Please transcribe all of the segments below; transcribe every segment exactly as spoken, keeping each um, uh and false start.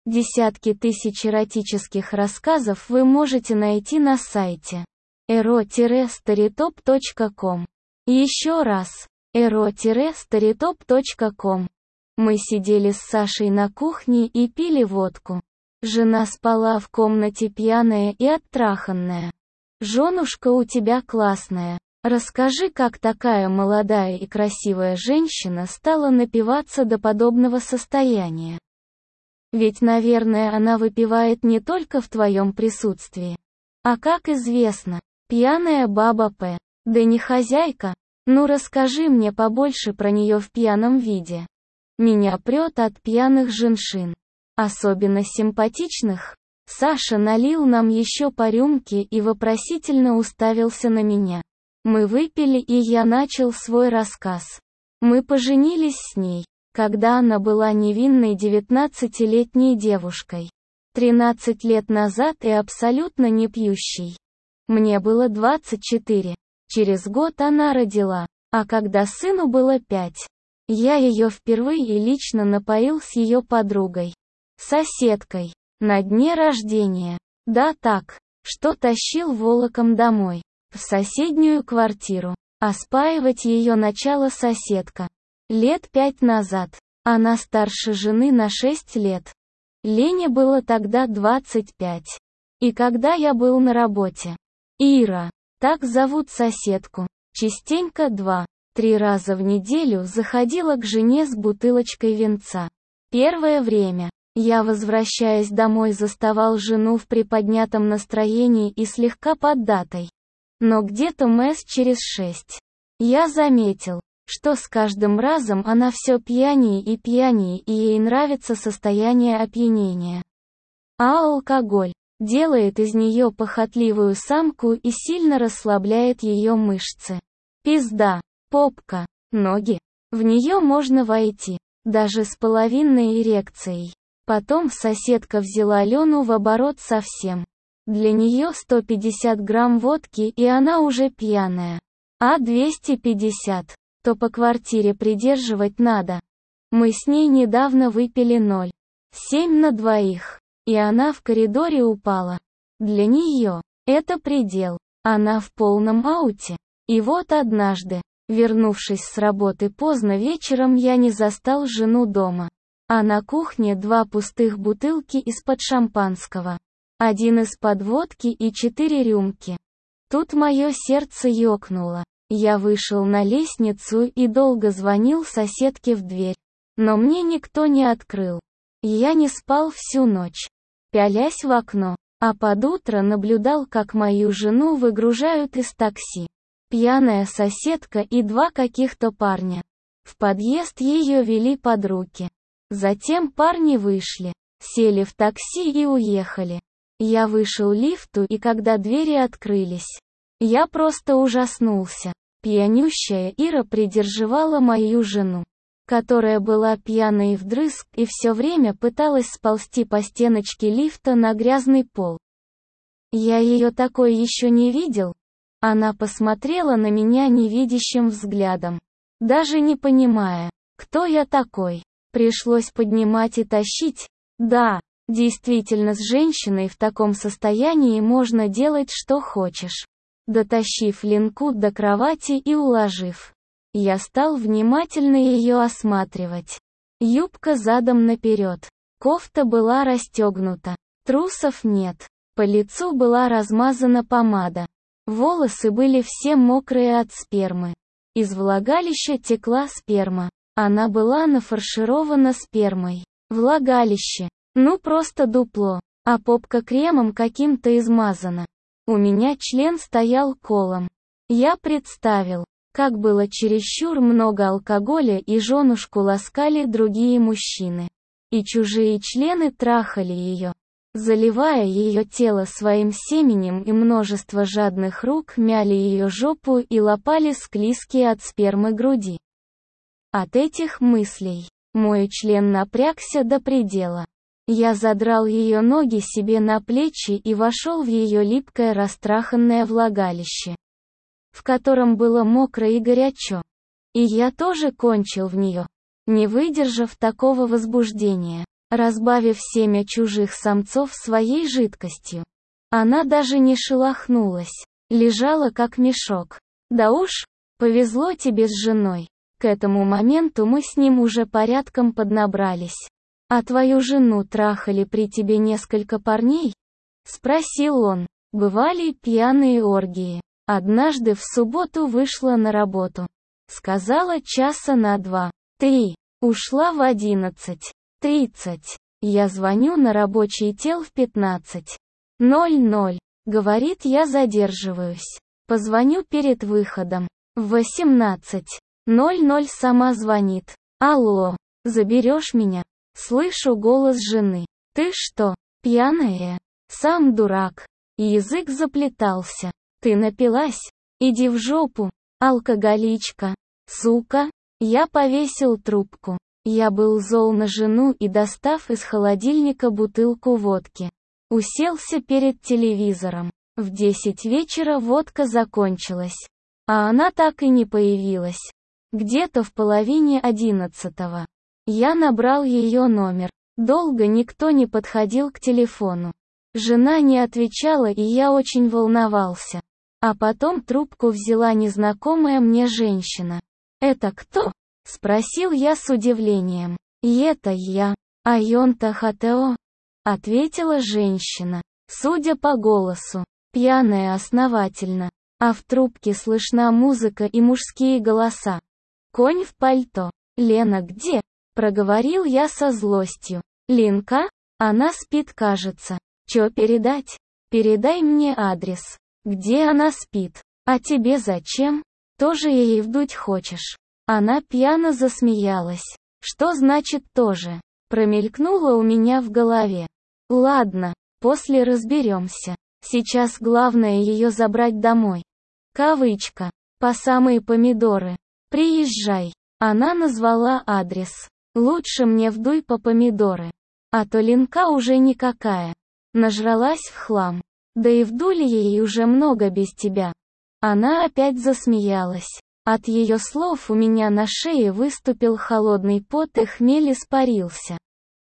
Десятки тысяч эротических рассказов вы можете найти на сайте эро старитоп точка ком. Еще раз, эро старитоп точка ком. Мы сидели с Сашей на кухне и пили водку. Жена спала в комнате пьяная и оттраханная. «Женушка у тебя классная. Расскажи, как такая молодая и красивая женщина стала напиваться до подобного состояния. Ведь, наверное, она выпивает не только в твоем присутствии. А как известно, пьяная баба П. Да не хозяйка. Ну расскажи мне побольше про нее в пьяном виде. Меня прет от пьяных женщин. Особенно симпатичных». Саша налил нам еще по рюмке и вопросительно уставился на меня. Мы выпили, и я начал свой рассказ. Мы поженились с ней, когда она была невинной девятнадцатилетней девушкой. тринадцать лет назад и абсолютно не пьющей. Мне было двадцать четыре. Через год она родила, а когда сыну было пять, я ее впервые лично напоил с ее подругой, соседкой, на дне рождения. Да так, что тащил волоком домой, в соседнюю квартиру. А спаивать ее начала соседка. Лет пять назад. Она старше жены на шесть лет. Лене было тогда двадцать пять. И когда я был на работе. Ира, так зовут соседку, частенько два-три раза в неделю заходила к жене с бутылочкой винца. Первое время, я, возвращаясь домой, заставал жену в приподнятом настроении и слегка поддатой. Но где-то месяц через шесть, я заметил, что с каждым разом она все пьянее и пьянее, и ей нравится состояние опьянения. А алкоголь делает из нее похотливую самку и сильно расслабляет ее мышцы. Пизда, попка, ноги. В нее можно войти, даже с половинной эрекцией. Потом соседка взяла Лену в оборот совсем. Для нее сто пятьдесят грамм водки, и она уже пьяная. А двести пятьдесят, то по квартире придерживать надо. Мы с ней недавно выпили ноль целых семь на двоих, и она в коридоре упала. Для нее это предел. Она в полном ауте. И вот однажды, вернувшись с работы поздно вечером, я не застал жену дома. А на кухне два пустых бутылки из-под шампанского. Один из-под водки и четыре рюмки. Тут мое сердце ёкнуло. Я вышел на лестницу и долго звонил соседке в дверь. Но мне никто не открыл. Я не спал всю ночь, пялясь в окно, а под утро наблюдал, как мою жену выгружают из такси. Пьяная соседка и два каких-то парня. В подъезд ее вели под руки. Затем парни вышли, сели в такси и уехали. Я вышел к лифту, и когда двери открылись, я просто ужаснулся. Пьянющая Ира придерживала мою жену, которая была пьяной вдрызг и все время пыталась сползти по стеночке лифта на грязный пол. Я ее такой еще не видел. Она посмотрела на меня невидящим взглядом, даже не понимая, кто я такой. Пришлось поднимать и тащить. Да, действительно, с женщиной в таком состоянии можно делать что хочешь. Дотащив Ленку до кровати и уложив, я стал внимательно ее осматривать. Юбка задом наперед, кофта была расстегнута, трусов нет, по лицу была размазана помада. Волосы были все мокрые от спермы. Из влагалища текла сперма. Она была нафарширована спермой. Влагалище. Ну просто дупло. А попка кремом каким-то измазана. У меня член стоял колом. Я представил, как было чересчур много алкоголя, и женушку ласкали другие мужчины. И чужие члены трахали ее, заливая ее тело своим семенем, и множество жадных рук мяли ее жопу и лапали склизкие от спермы груди. От этих мыслей мой член напрягся до предела. Я задрал ее ноги себе на плечи и вошел в ее липкое растраханное влагалище, в котором было мокро и горячо. И я тоже кончил в нее, не выдержав такого возбуждения. разбавив семя чужих самцов своей жидкостью. Она даже не шелохнулась, лежала как мешок. Да уж, повезло тебе с женой. К этому моменту мы с ним уже порядком поднабрались. А твою жену трахали при тебе несколько парней? Спросил он. Бывали пьяные оргии. Однажды в субботу вышла на работу. Сказала часа на два. Три. Ушла в одиннадцать тридцать. Я звоню на рабочий тел в пятнадцать ноль ноль. Говорит, я задерживаюсь. Позвоню перед выходом. В восемнадцать ноль ноль сама звонит. Алло, заберешь меня? Слышу голос жены. Ты что, пьяная? Сам дурак. Язык заплетался. Ты напилась? Иди в жопу, алкоголичка. Сука. Я повесил трубку. Я был зол на жену и, достав из холодильника бутылку водки, уселся перед телевизором. В десять вечера водка закончилась. А она так и не появилась. Где-то в половине одиннадцатого. Я набрал ее номер. Долго никто не подходил к телефону. Жена не отвечала, и я очень волновался. А потом трубку взяла незнакомая мне женщина. «Это кто?» — спросил я с удивлением. «И это я. Айонта Хатео», — ответила женщина. Судя по голосу, пьяная основательно. А в трубке слышна музыка и мужские голоса. «Конь в пальто. Лена где?» — проговорил я со злостью. «Линка? Она спит, кажется. Чё передать? Передай мне адрес. Где она спит? А тебе зачем? Тоже ей вдуть хочешь?» Она пьяно засмеялась. «Что значит тоже?» Промелькнуло у меня в голове. «Ладно, после разберемся. Сейчас главное ее забрать домой». Кавычка. По самые помидоры. «Приезжай». Она назвала адрес. «Лучше мне вдуй по помидоры. А то Линка уже никакая. Нажралась в хлам. Да и вдули ей уже много без тебя». Она опять засмеялась. От ее слов у меня на шее выступил холодный пот и хмель испарился.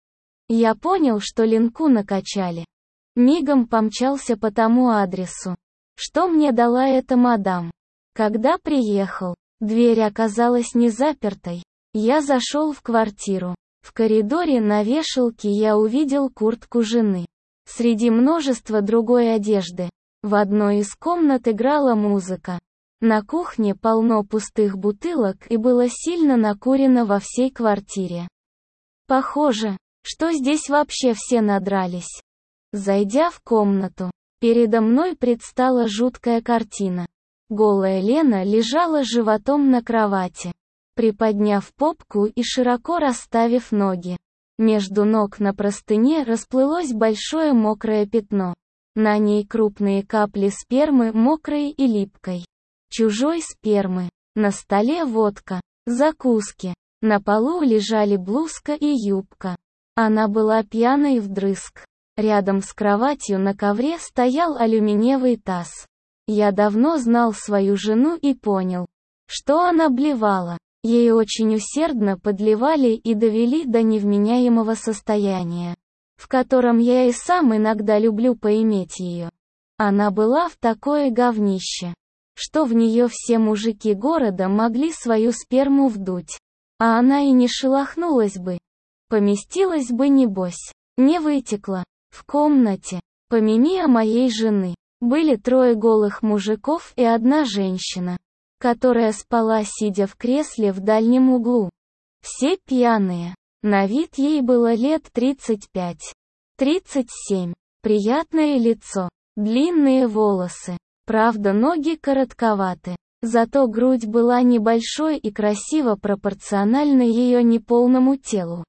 Я понял, что Линку накачали. Мигом помчался по тому адресу. Что мне дала эта мадам? Когда приехал, дверь оказалась не запертой. Я зашел в квартиру. В коридоре на вешалке я увидел куртку жены. Среди множества другой одежды. В одной из комнат играла музыка. На кухне полно пустых бутылок и было сильно накурено во всей квартире. Похоже, что здесь вообще все надрались. Зайдя в комнату, передо мной предстала жуткая картина. Голая Лена лежала животом на кровати, приподняв попку и широко расставив ноги. Между ног на простыне расплылось большое мокрое пятно. На ней крупные капли спермы, мокрой и липкой. Чужой спермы. На столе водка, закуски. На полу лежали блузка и юбка. Она была пьяной вдрызг. Рядом с кроватью на ковре стоял алюминиевый таз. Я давно знал свою жену и понял, что она блевала. Ей очень усердно подливали и довели до невменяемого состояния, в котором я и сам иногда люблю поиметь ее. Она была в такое говнище, что в нее все мужики города могли свою сперму вдуть. А она и не шелохнулась бы. Поместилась бы небось. Не вытекла. В комнате, помимо моей жены, были трое голых мужиков и одна женщина, которая спала, сидя в кресле в дальнем углу. Все пьяные. На вид ей было лет тридцать пять. тридцать семь. Приятное лицо. Длинные волосы. Правда, ноги коротковаты. Зато грудь была небольшой и красиво пропорциональна ее неполному телу.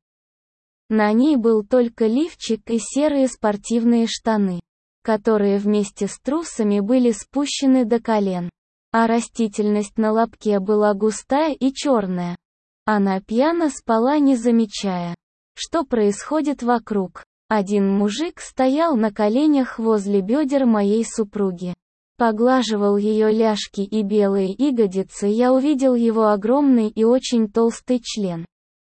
На ней был только лифчик и серые спортивные штаны, которые вместе с трусами были спущены до колен. А растительность на лобке была густая и черная. Она пьяно спала, не замечая, что происходит вокруг. Один мужик стоял на коленях возле бедер моей супруги. Поглаживал ее ляжки и белые ягодицы, я увидел его огромный и очень толстый член.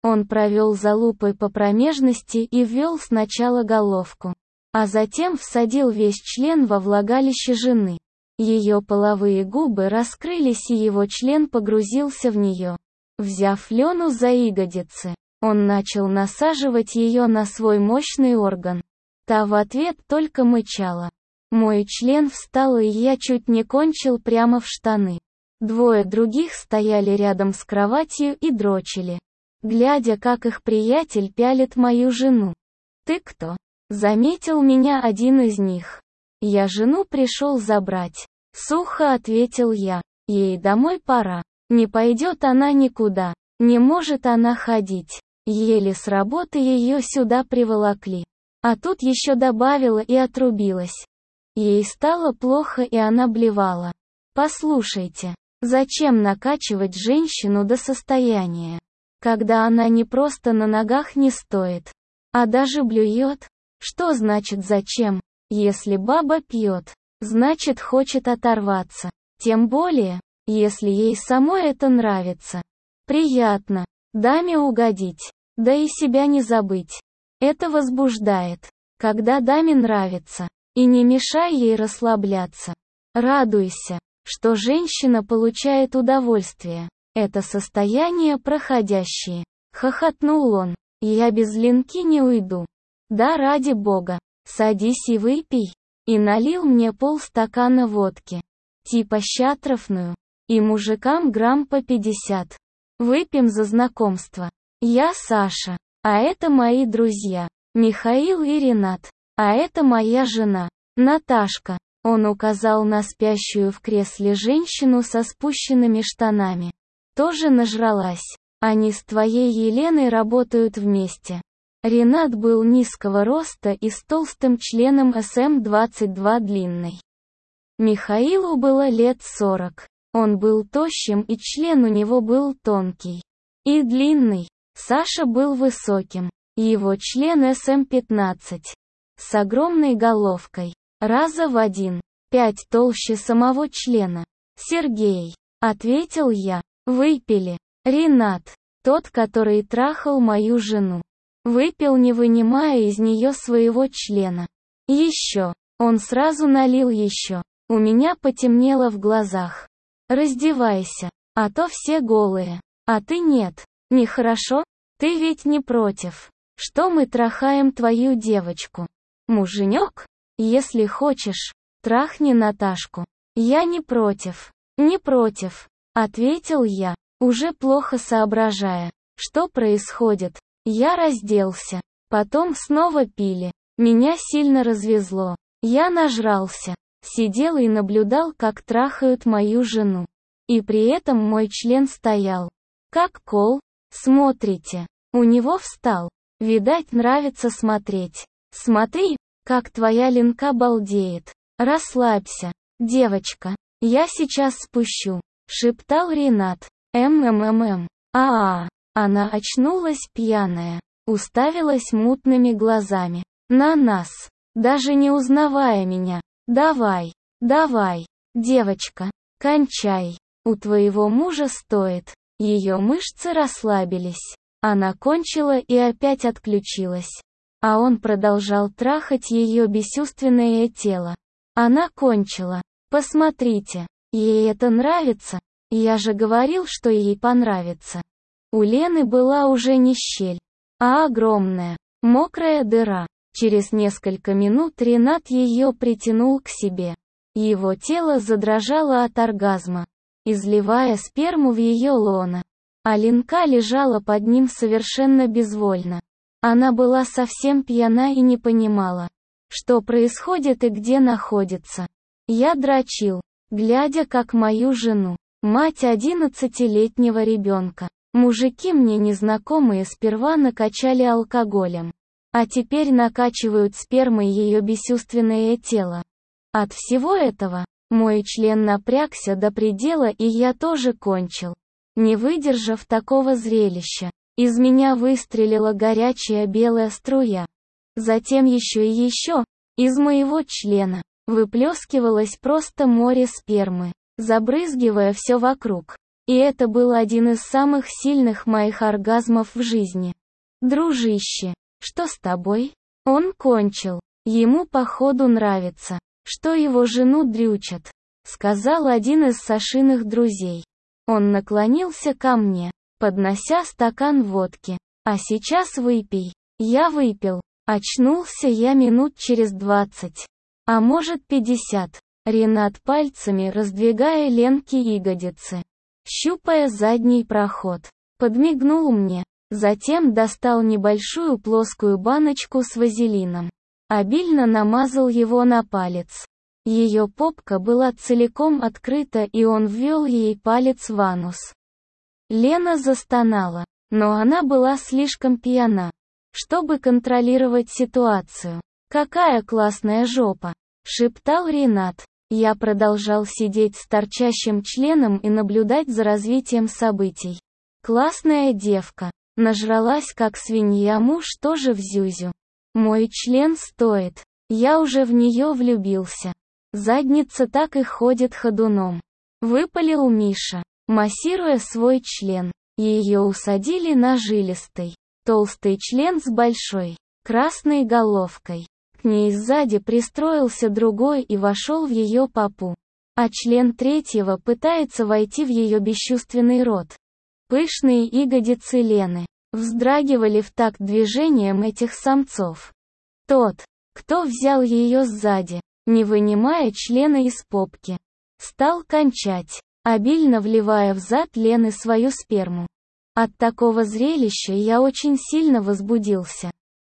Он провел залупой по промежности и ввел сначала головку, а затем всадил весь член во влагалище жены. Ее половые губы раскрылись, и его член погрузился в нее. Взяв Лену за ягодицы, он начал насаживать ее на свой мощный орган. Та в ответ только мычала. Мой член встал, и я чуть не кончил прямо в штаны. Двое других стояли рядом с кроватью и дрочили, глядя, как их приятель пялит мою жену. «Ты кто?» — заметил меня один из них. «Я жену пришел забрать», — сухо ответил я. «Ей домой пора. Не пойдет она никуда, не может она ходить. Еле с работы ее сюда приволокли». А тут еще добавила и отрубилась. Ей стало плохо, и она блевала. Послушайте, зачем накачивать женщину до состояния, когда она не просто на ногах не стоит, а даже блюет? Что значит зачем? Если баба пьет, значит хочет оторваться. Тем более, если ей самой это нравится. Приятно даме угодить, да и себя не забыть. Это возбуждает, когда даме нравится, и не мешай ей расслабляться. Радуйся, что женщина получает удовольствие. Это состояние проходящее. Хохотнул он. Я без Ленки не уйду. Да ради бога, садись и выпей. И налил мне полстакана водки. Типа щатрафную. И мужикам грамм по пятьдесят. Выпьем за знакомство. Я Саша. А это мои друзья, Михаил и Ренат. А это моя жена, Наташка. Он указал на спящую в кресле женщину со спущенными штанами. Тоже нажралась. Они с твоей Еленой работают вместе. Ренат был низкого роста и с толстым членом эс эм двадцать два длинной. Михаилу было лет сорок. Он был тощим, и член у него был тонкий и длинный. Саша был высоким. Его член эс эм пятнадцать. С огромной головкой. Раза в один. Пять толще самого члена. Сергей. Ответил я. Выпили. Ренат. Тот, который трахал мою жену. Выпил, не вынимая из нее своего члена. Еще. Он сразу налил еще. У меня потемнело в глазах. Раздевайся. А то все голые. А ты нет. Нехорошо? Ты ведь не против, что мы трахаем твою девочку? Муженек? Если хочешь, трахни Наташку. Я не против. Не против, ответил я, уже плохо соображая, что происходит. Я разделся. Потом снова пили. Меня сильно развезло. Я нажрался. Сидел и наблюдал, как трахают мою жену. И при этом мой член стоял. Как кол. Смотрите. У него встал. Видать, нравится смотреть. Смотри, как твоя Ленка балдеет. Расслабься, девочка. Я сейчас спущу, шептал Ренат. Мммм. А-а. Она очнулась пьяная. Уставилась мутными глазами на нас, даже не узнавая меня. Давай, давай, девочка, кончай. У твоего мужа стоит. Ее мышцы расслабились. Она кончила и опять отключилась. А он продолжал трахать ее бесчувственное тело. Она кончила. Посмотрите, ей это нравится. Я же говорил, что ей понравится. У Лены была уже не щель, а огромная, мокрая дыра. Через несколько минут Ренат ее притянул к себе. Его тело задрожало от оргазма, изливая сперму в ее лоно. А Ленка лежала под ним совершенно безвольно. Она была совсем пьяна и не понимала, что происходит и где находится. Я дрочил, глядя, как мою жену, мать одиннадцатилетнего ребенка, мужики мне незнакомые сперва накачали алкоголем, а теперь накачивают спермой ее бесчувственное тело. От всего этого, мой член напрягся до предела, и я тоже кончил. Не выдержав такого зрелища, из меня выстрелила горячая белая струя. Затем еще и еще, из моего члена, выплескивалось просто море спермы, забрызгивая все вокруг. И это был один из самых сильных моих оргазмов в жизни. Дружище, что с тобой? Он кончил. Ему походу нравится, что его жену дрючат, сказал один из Сашиных друзей. Он наклонился ко мне, поднося стакан водки. А сейчас выпей. Я выпил. Очнулся я минут через двадцать. А может пятьдесят. Ренат пальцами раздвигая Ленке ягодицы, щупая задний проход, подмигнул мне. Затем достал небольшую плоскую баночку с вазелином. Обильно намазал его на палец. Ее попка была целиком открыта, и он ввел ей палец в анус. Лена застонала, но она была слишком пьяна, чтобы контролировать ситуацию. «Какая классная жопа!» — шептал Ренат. Я продолжал сидеть с торчащим членом и наблюдать за развитием событий. «Классная девка. Нажралась как свинья, муж тоже в зюзю. Мой член стоит. Я уже в нее влюбился. Задница так и ходит ходуном», — выпалил Миша, массируя свой член. Ее усадили на жилистый, толстый член с большой, красной головкой. К ней сзади пристроился другой и вошел в ее попу. А член третьего пытается войти в ее бесчувственный рот. Пышные ягодицы Лены вздрагивали в такт движением этих самцов. Тот, кто взял ее сзади, не вынимая члена из попки, стал кончать, обильно вливая в зад Лены свою сперму. От такого зрелища я очень сильно возбудился.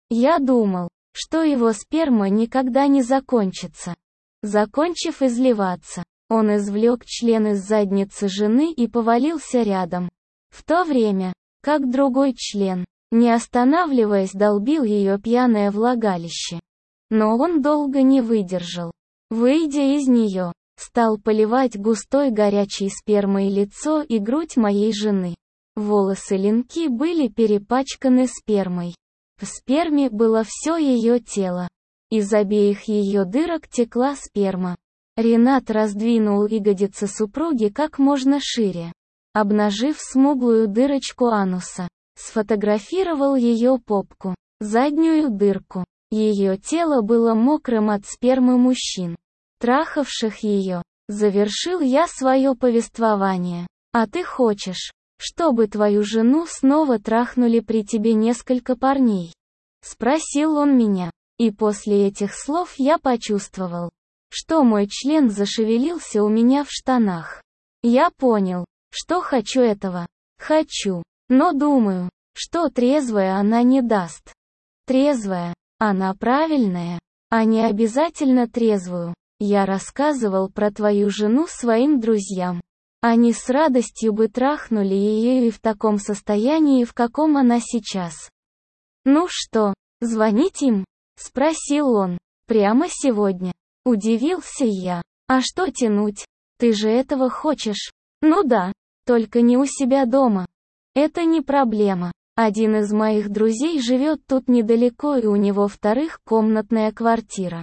Я думал, что его сперма никогда не закончится. Закончив изливаться, он извлек член из задницы жены и повалился рядом. В то время, как другой член, не останавливаясь, долбил ее пьяное влагалище. Но он долго не выдержал. Выйдя из нее, стал поливать густой горячей спермой лицо и грудь моей жены. Волосы Ленки были перепачканы спермой. В сперме было все ее тело. Из обеих ее дырок текла сперма. Ренат раздвинул ягодицы супруги как можно шире, обнажив смуглую дырочку ануса. Сфотографировал ее попку, заднюю дырку. Ее тело было мокрым от спермы мужчин, трахавших ее. Завершил я свое повествование. А ты хочешь, чтобы твою жену снова трахнули при тебе несколько парней? Спросил он меня. И после этих слов я почувствовал, что мой член зашевелился у меня в штанах. Я понял, что хочу этого. Хочу. Но думаю, что трезвая она не даст. Трезвая. Она правильная. А не обязательно трезвую. Я рассказывал про твою жену своим друзьям. Они с радостью бы трахнули ее и в таком состоянии, в каком она сейчас. «Ну что, звонить им?» — спросил он. «Прямо сегодня?» Удивился я. «А что тянуть? Ты же этого хочешь?» «Ну да, только не у себя дома». «Это не проблема. Один из моих друзей живет тут недалеко, и у него вторых комнатная квартира.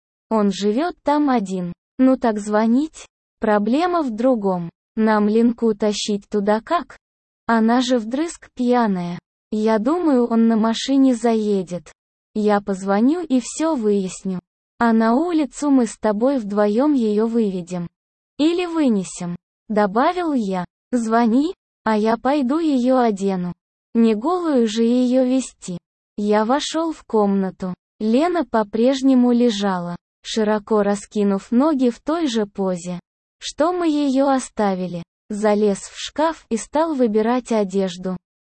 Он живет там один. Ну так звонить?» «Проблема в другом. Нам Ленку тащить туда как? Она же вдрызг пьяная. Я думаю, он на машине заедет. Я позвоню и все выясню. А на улицу мы с тобой вдвоем ее выведем. Или вынесем», — добавил я. «Звони, а я пойду ее одену. Не голую же ее вести». Я вошел в комнату. Лена по-прежнему лежала, широко раскинув ноги в той же позе, что мы ее оставили. Залез в шкаф и стал выбирать одежду.